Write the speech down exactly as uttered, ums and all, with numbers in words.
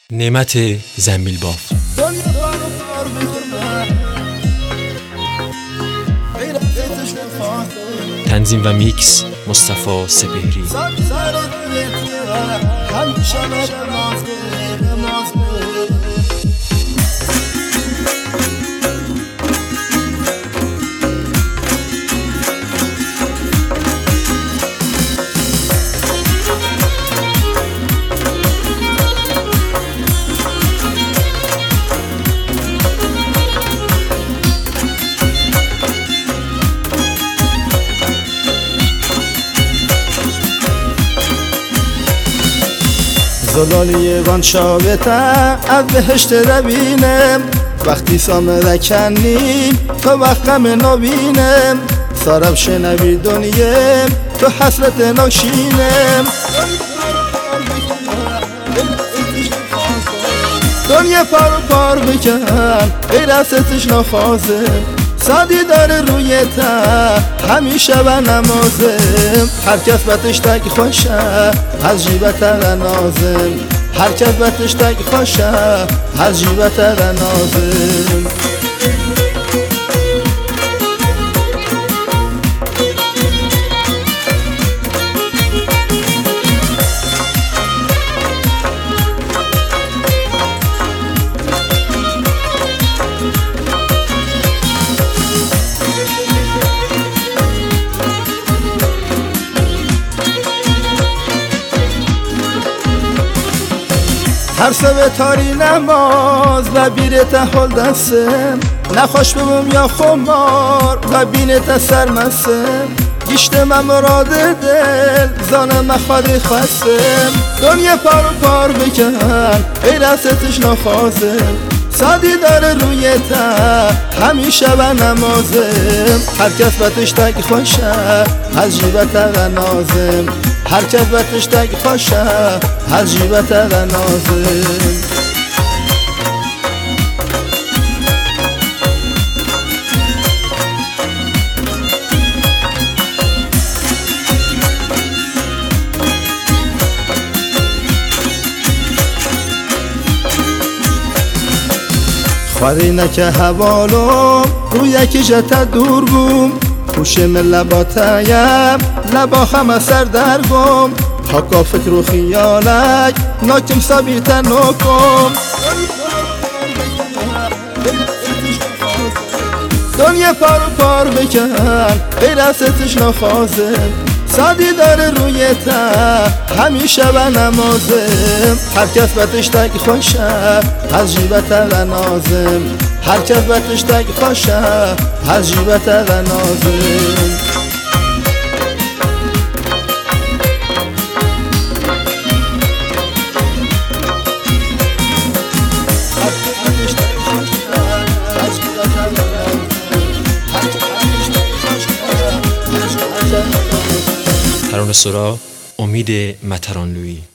نعمت زنبیل باف. تنظیم و میکس مصطفی سپهری. زلالی وان شابتا از بهشت روینم وقتی سامره کنیم تو وقتم نبینم سارب شنوی دنیم تو حسرت ناشینم دنیا پار پار بکن غیر از تشنافازه سادی داره روی تا همیشه و نمازم هر کس بتش تک خوشه از جیبت نازم هر کس بتش تک خوشه از جیبت نازم هر سوه تاری نماز و بیرت حال دستم نخوش ببوم یا خمار و بینت سرمسم گشت من مراد دل زانم مخوادی خواستم دنیا پار و پار بکن غیر از تشنافازم سادی داره روی تا همیشه و نمازم هر کس بتش تک خوشه از جیبت نازم هر کس بتش تک خوشه از جیبت نازم خواری نکه حوالم رو یکی جتا دور بوم خوشم لباتایم لبا همه سر درگم حقا فکر و خیالک ناکم سابیتا نکم دنیا پار و پار بکن غیر از تشنافازم سادی داره روی تا همیشه و نمازم هر کس بتش تک خوشه از جیبت نازم هر کس بتش تک خوشه از جیبت نازم ترانه سرا امید مطرانلویی.